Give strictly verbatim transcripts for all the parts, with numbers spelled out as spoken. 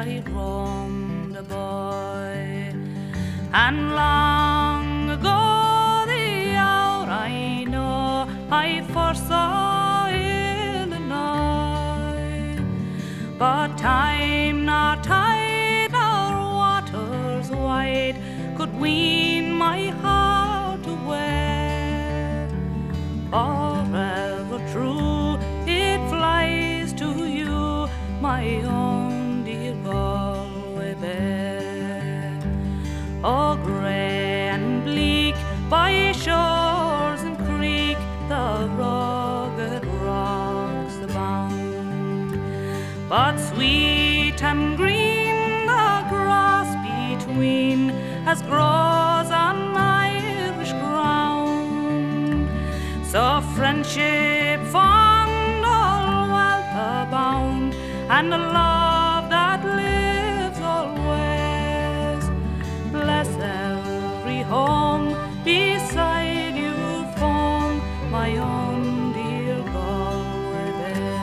I roamed a boy, and long ago the hour I know I first saw Illinois. But time nor tide nor waters wide could wean my heart away. Forever true it flies to you, my own dear Galway Bay. Oh, grey and bleak by shores and creek, the rugged rocks abound, but sweet and green the grass between as grows on Irish ground. So friendship fond, all wealth abound, and a love that lives always. Bless every home beside you, form my own dear Galway Bay.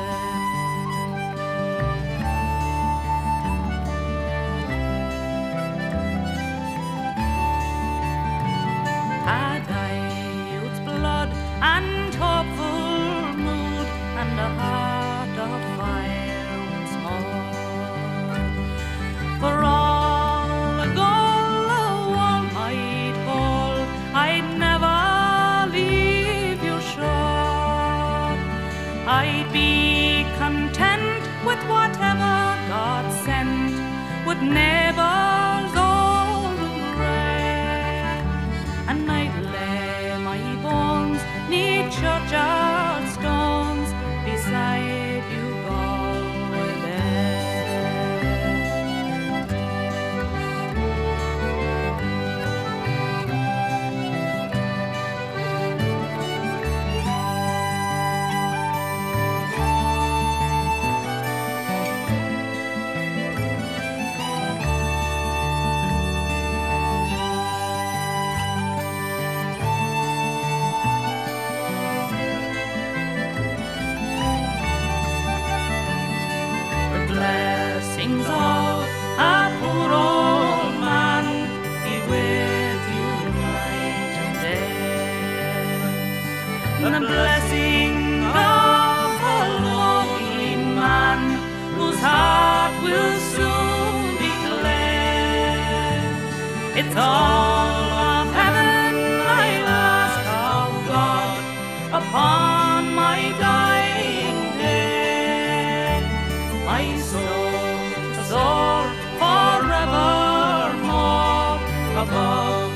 Had I youth's blood and hopeful mood and a heart of fire once more, for all the gold the world might hold, I'd never leave your shore. I'd be content with whatever God sent, with neighbours old and grey, and I'd lay my bones 'neath churchyard stones beside you, Galway Bay. Blessings of a poor old man be with you night and day, and the blessing of a lonely man whose heart will soon be clear. It's all of heaven I'll ask of God upon my dying day, my soul to soar forevermore above